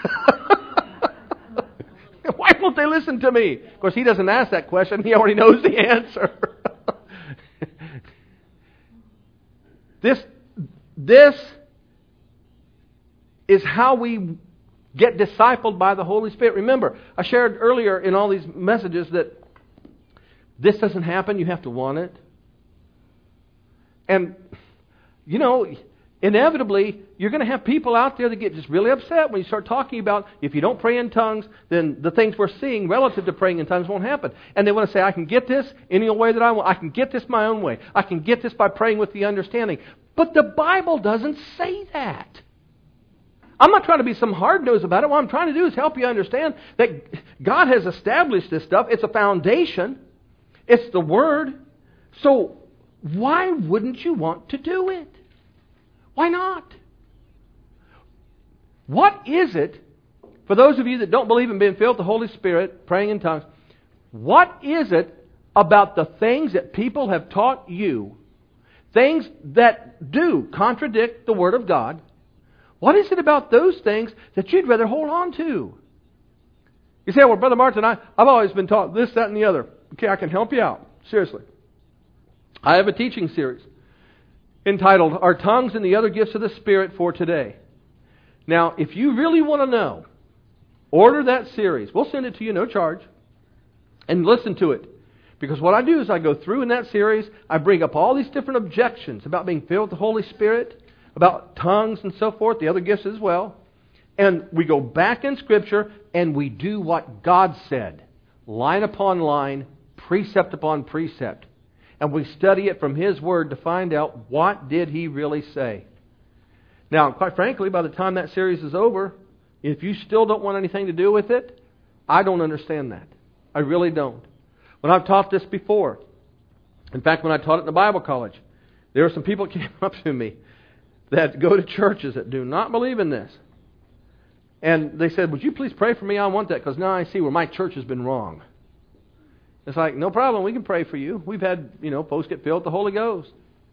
Why won't they listen to me? Of course, He doesn't ask that question. He already knows the answer. This, this is how we get discipled by the Holy Spirit. Remember, I shared earlier in all these messages that this doesn't happen, you have to want it. And, you know, inevitably, you're going to have people out there that get just really upset when you start talking about if you don't pray in tongues, then the things we're seeing relative to praying in tongues won't happen. And they want to say, I can get this any way that I want. I can get this my own way. I can get this by praying with the understanding. But the Bible doesn't say that. I'm not trying to be some hard-nosed about it. What I'm trying to do is help you understand that God has established this stuff. It's a foundation. It's the Word. So why wouldn't you want to do it? Why not? What is it, for those of you that don't believe in being filled with the Holy Spirit, praying in tongues, what is it about the things that people have taught you, things that do contradict the Word of God, what is it about those things that you'd rather hold on to? You say, well, Brother Martin, I, I've always been taught this, that, and the other. Okay, I can help you out. Seriously. I have a teaching series entitled, Our Tongues and the Other Gifts of the Spirit for Today. Now, if you really want to know, order that series. We'll send it to you, no charge. And listen to it. Because what I do is I go through in that series, I bring up all these different objections about being filled with the Holy Spirit, about tongues and so forth, the other gifts as well. And we go back in Scripture and we do what God said, line upon line, precept upon precept. And we study it from His Word to find out what did He really say. Now, quite frankly, by the time that series is over, if you still don't want anything to do with it, I don't understand that. I really don't. When I've taught this before, in fact, when I taught it in the Bible college, there were some people that came up to me that go to churches that do not believe in this. And they said, would you please pray for me? I want that because now I see where my church has been wrong. It's like, no problem, we can pray for you. We've had, you know, folks get filled with the Holy Ghost.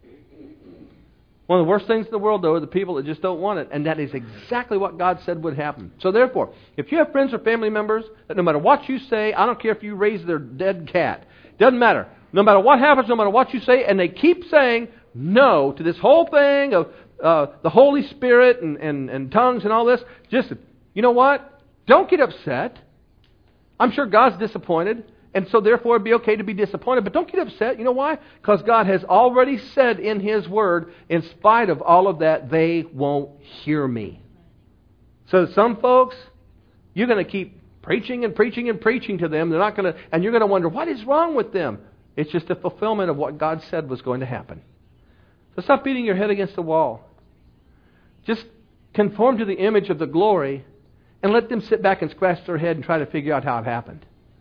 One of the worst things in the world, though, are the people that just don't want it. And that is exactly what God said would happen. So therefore, if you have friends or family members that no matter what you say, I don't care if you raise their dead cat, doesn't matter. No matter what happens, no matter what you say, and they keep saying no to this whole thing of uh, the Holy Spirit and, and, and tongues and all this, just, you know what? Don't get upset. I'm sure God's disappointed. And so therefore it'd be okay to be disappointed. But don't get upset. You know why? Because God has already said in His Word, in spite of all of that, they won't hear me. So some folks, you're going to keep preaching and preaching and preaching to them. They're not going to, and you're going to wonder, what is wrong with them? It's just a fulfillment of what God said was going to happen. So stop beating your head against the wall. Just conform to the image of the glory and let them sit back and scratch their head and try to figure out how it happened.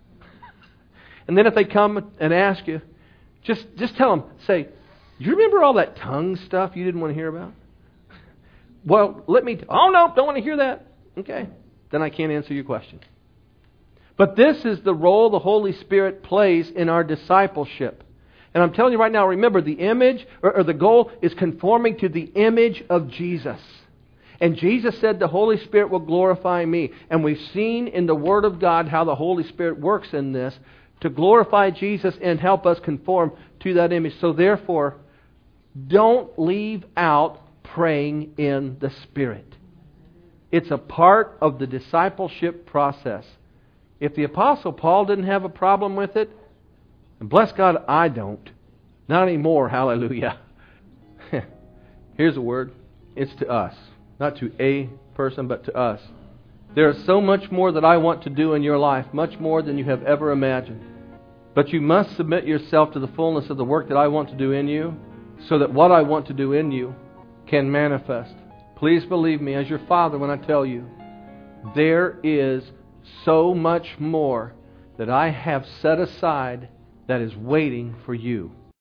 And then if they come and ask you, just, just tell them, say, you remember all that tongue stuff you didn't want to hear about? Well, let me, t- oh no, don't want to hear that. Okay, then I can't answer your question. But this is the role the Holy Spirit plays in our discipleship. And I'm telling you right now, remember, the image, or, or the goal is conforming to the image of Jesus. And Jesus said the Holy Spirit will glorify me. And we've seen in the Word of God how the Holy Spirit works in this to glorify Jesus and help us conform to that image. So therefore, don't leave out praying in the Spirit. It's a part of the discipleship process. If the Apostle Paul didn't have a problem with it, and bless God, I don't. Not anymore, hallelujah. Here's a word. It's to us. Not to a person, but to us. There is so much more that I want to do in your life, much more than you have ever imagined. But you must submit yourself to the fullness of the work that I want to do in you, so that what I want to do in you can manifest. Please believe me as your Father when I tell you, there is so much more that I have set aside that is waiting for you.